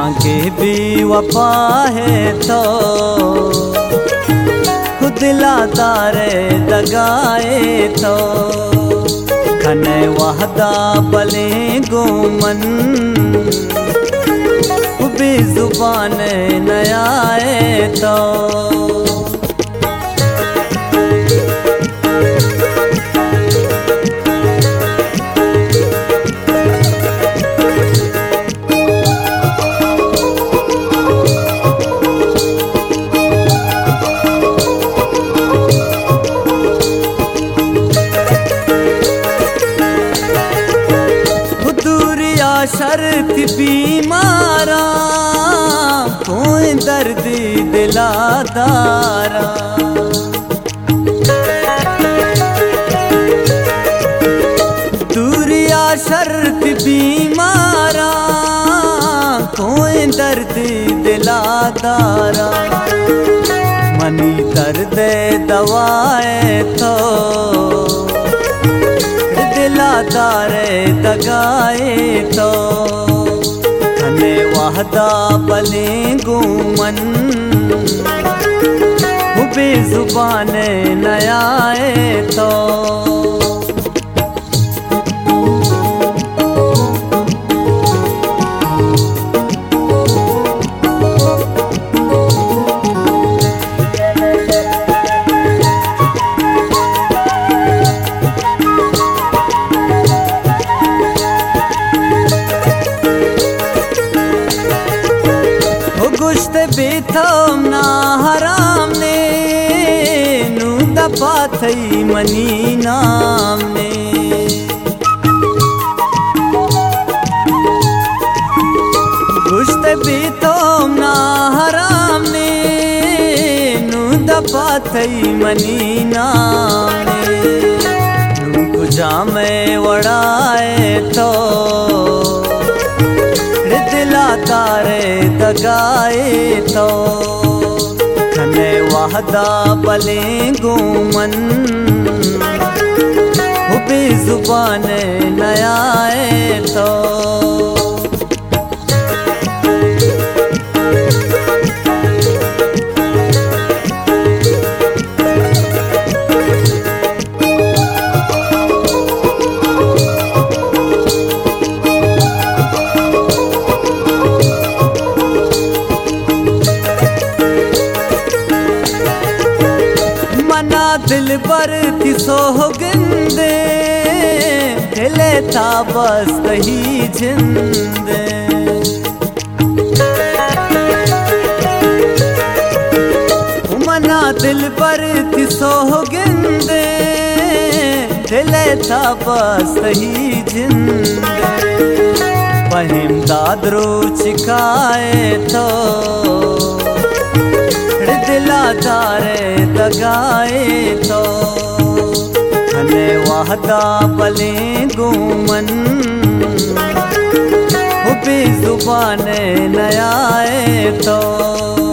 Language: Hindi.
के भी वफा है तो दिला तारे दगाए तो खने वहदा बले गुमन भी जुबान नयाए तो शर्त बीमारा कोई दर्द दिलादारा दूरिया शर्त बीमारा कोई दर्द दिलादारा मनी दर्द दवाए तो दिलादारे दगाए तो खने वहदा बले गुमन बेजुबान नयाए तो गुश्त बेथम ना हराम ने नू दफा थई मनी नाम ने गुश्त बेथम ना हराम ने नू दफा थई मनी नाम ने नू कुजा में वड़ाए तो दिला तारे दगाए तो खने वहदा बले गुमन बेजुबान नयाए तो दिल पर थी सोहगंदे दिले था बस कही जिंदे मना दिल पर थी सोहगंदे दिले था बस कही जिंदे पहम दादरो चिकाए तो दिला तारे दगाए तो खने वहदा बले गुमन बेजुबान नयाए तो